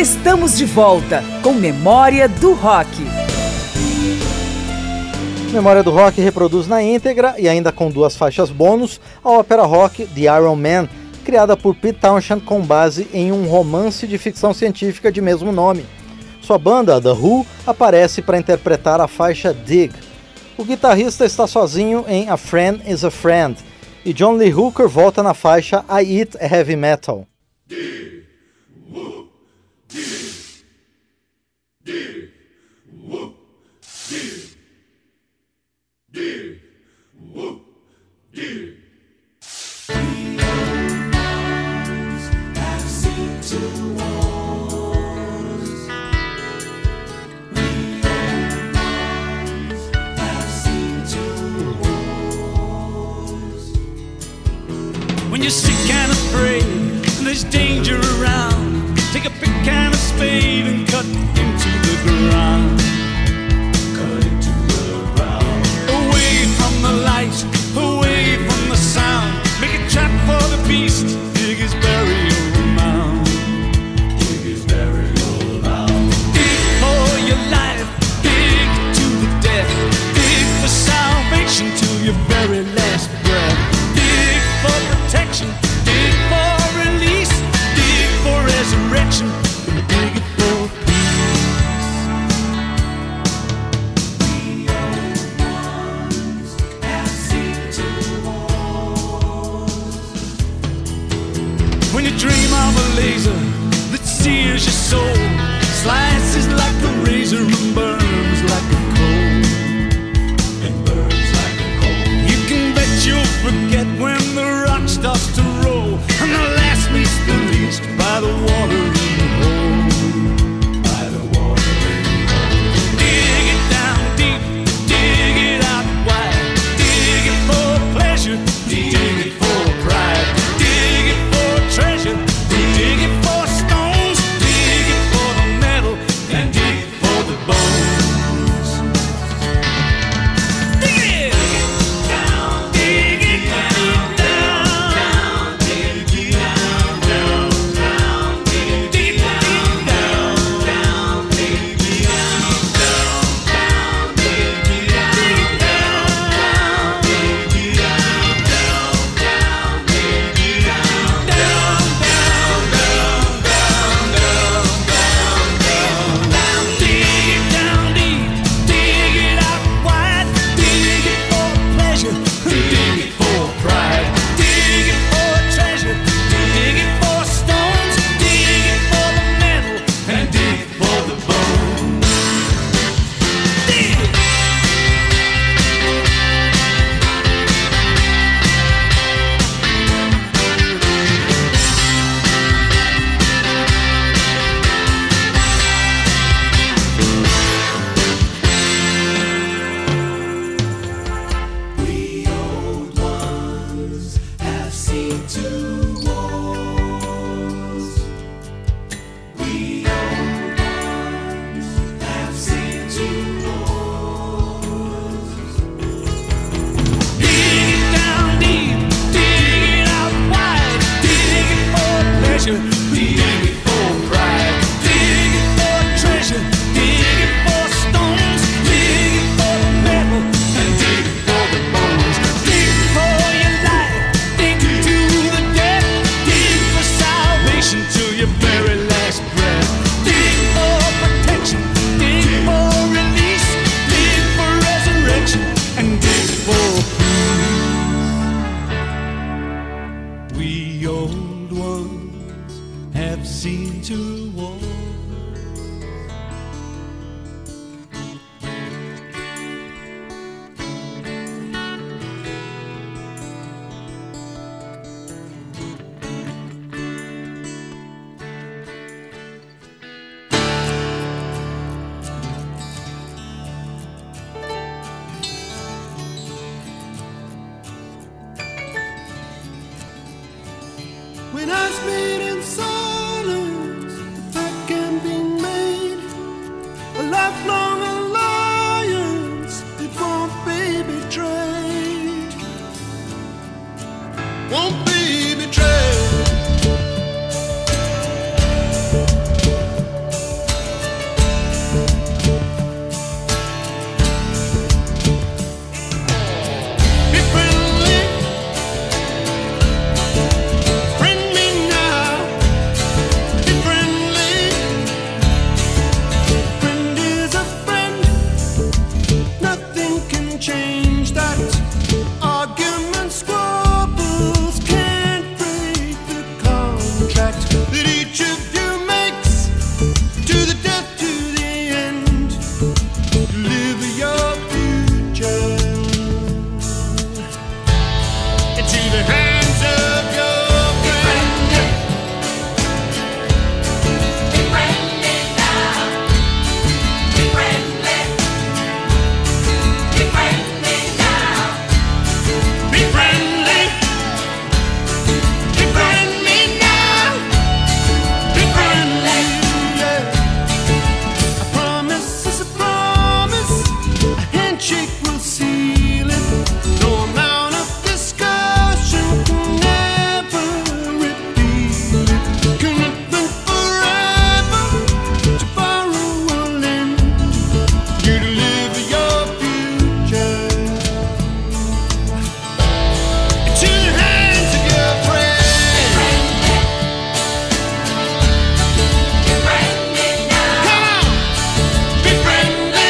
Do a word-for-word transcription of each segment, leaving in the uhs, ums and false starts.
Estamos de volta com Memória do Rock. Memória do Rock reproduz na íntegra e ainda com duas faixas bônus a ópera rock The Iron Man, criada por Pete Townshend com base em um romance de ficção científica de mesmo nome. Sua banda, The Who, aparece para interpretar a faixa Dig. O guitarrista está sozinho em A Friend is a Friend e John Lee Hooker volta na faixa I Eat Heavy Metal. Dig, whoop, dig, dig, whoop, dig, dig, whoop, dig. Have seen two wars. We have seen two wars. When you're sick and afraid, there's danger around. Take a pick and a spade and cut into the ground. Cut into the ground. Away from the light, away from the sound. Make a trap for the beast. Dig his burial mound. Dig his burial mound. Dig for your life. Dig to the death. Dig for salvation till your very last breath. Dig for protection. Dig for resurrection, and dig it for peace. We old ones have seen two wars. When you dream of a laser that sears your soul, slices like a razor and burns like a coal. It burns like a coal. You can bet you'll forget when the rock starts to roll, and the last meets the least by the watering hole. By the watering hole. Dig it down deep, dig it out wide. Dig it for pleasure, dig it for pride. Dig it for treasure, dig it for stones. Dig it for the metal and dig it for the bones. Dig it! Down, dig it down, down, dig it down, down. When I spit in silence, I contract that each of you makes to the death, to the end. Deliver your future into the hands of your friend. Be friendly now. Be friendly. Be friendly now. Be friendly. Be friendly now. Be friendly. Yeah. A promise is a promise. A handshake will seal it. No amount of discussion can ever repeal it. Commitment forever to borrow or lend. You deliver your future into the hands of your friend. Be friendly now. Come on, be friendly.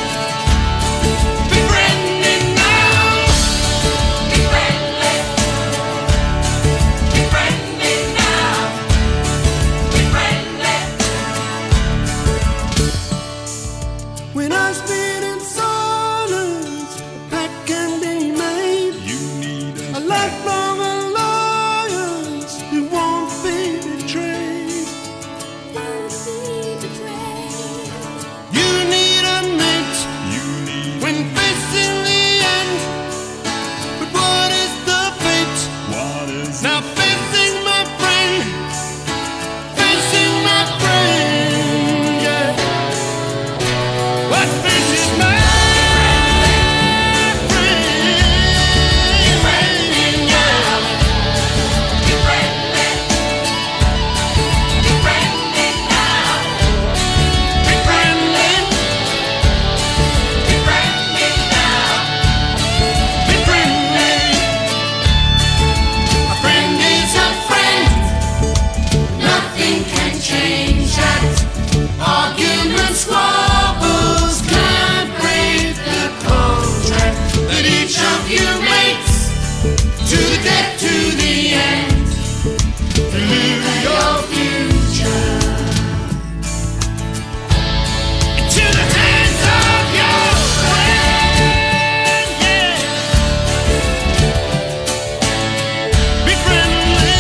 Be friendly now. Be friendly. Be friendly now. Be friendly. When I speak in silence, a pact can be made. You need a lifelong alliance that won't be betrayed. You need a mate. You need when facing the end. But what is the fate? What is now facing my friend? Facing my friend, yeah. What faces my friend? Be friendly now. Be friendly. Be friendly now. Be friendly. Be friendly now. Be friendly. A friend is a friend. Nothing can change that. Arguments, squabbles can't break the contract that each of you makes to the death, to the end. Deliver your future into the hands of your friend. Yeah. Be friendly.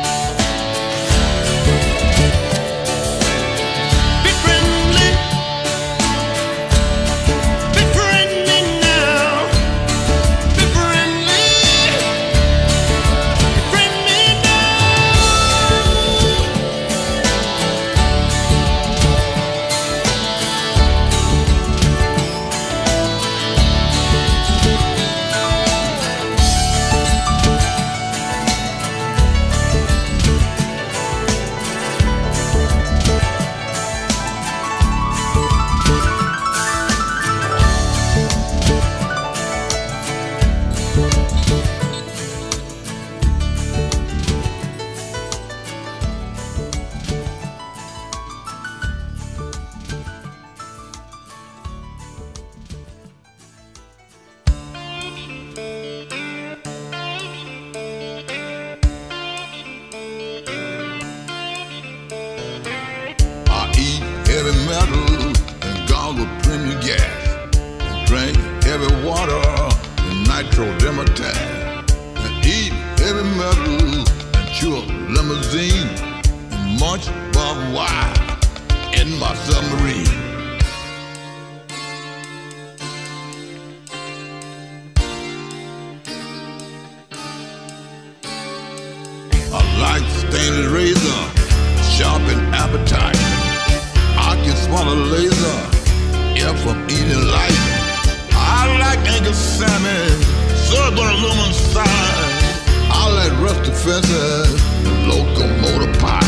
Be friendly. Be friendly now. Be friendly. Be friendly I eat heavy metal and goggle premium gas, and drink heavy water and nitro democrat, and eat heavy metal and chew up limousine and munch barbed wire in my submarine. I like stainless razor, sharp and appetite. I can swallow laser if I'm eating light. I like Angus salmon, served on aluminum side. I like rusty fences and locomotive pie.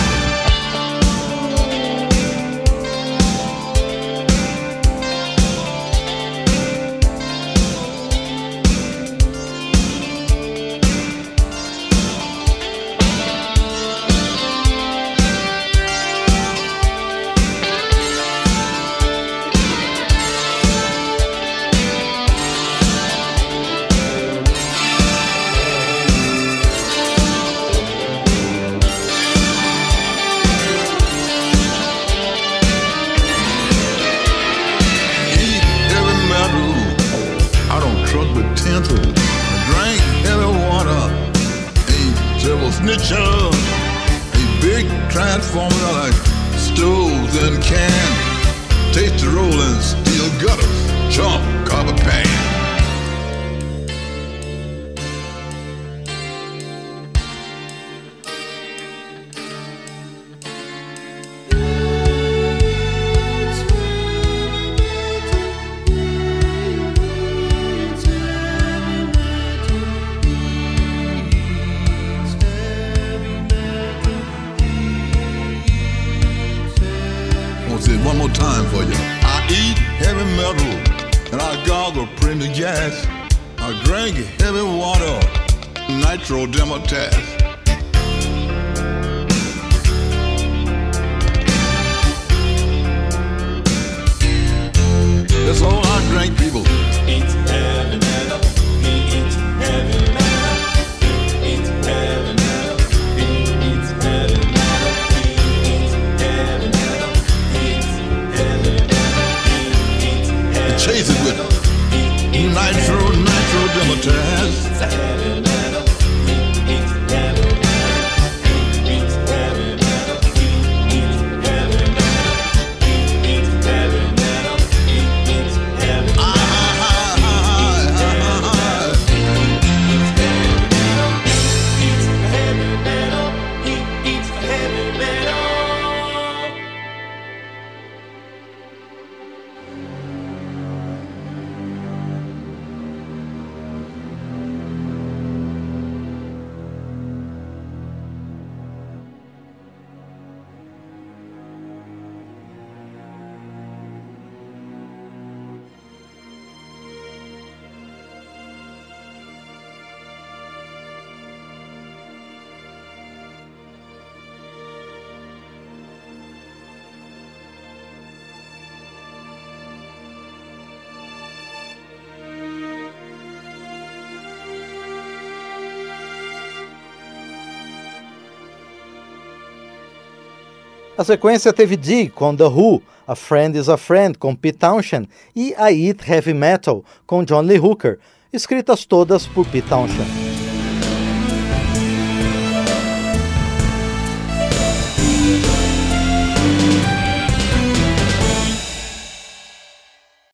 transformers are like stoves and cans. Taste the rolling steel gutters, chalk, copper pan. Say it one more time for you. I eat heavy metal and I gargle premium gas. I drink heavy water, nitro demotaz. That's all I drink, people. It's heavy metal. It's heavy metal. It's heavy metal. It's heavy metal. Chase it with nitro, nitro demotaz. It's heavy metal. It's heavy metal. It's heavy metal. It's heavy metal. It's heavy metal. It's heavy metal. A sequência teve Dig com The Who, A Friend is a Friend com Pete Townshend e I Eat Heavy Metal com John Lee Hooker, escritas todas por Pete Townshend.